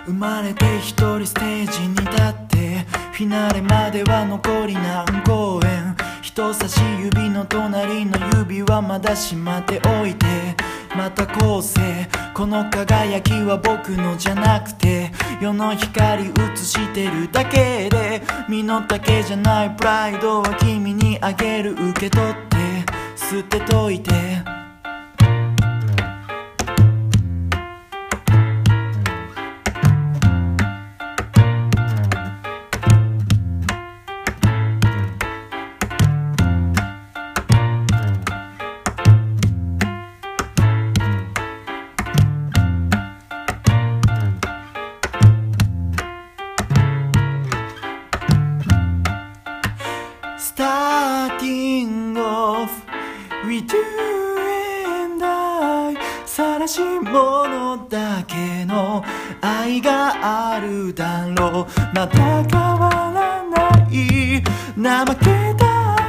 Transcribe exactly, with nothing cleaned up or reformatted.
生まれて一人ステージに立ってフィナーレまでは残り何公演、人差し指の隣の指はまだしまっておいて、また後世この輝きは僕のじゃなくて世の光映してるだけで、身の丈じゃないプライドは君にあげる、受け取って捨てといて。Starting off with you and I 晒し者だけの愛があるだろう、また変わらない怠けた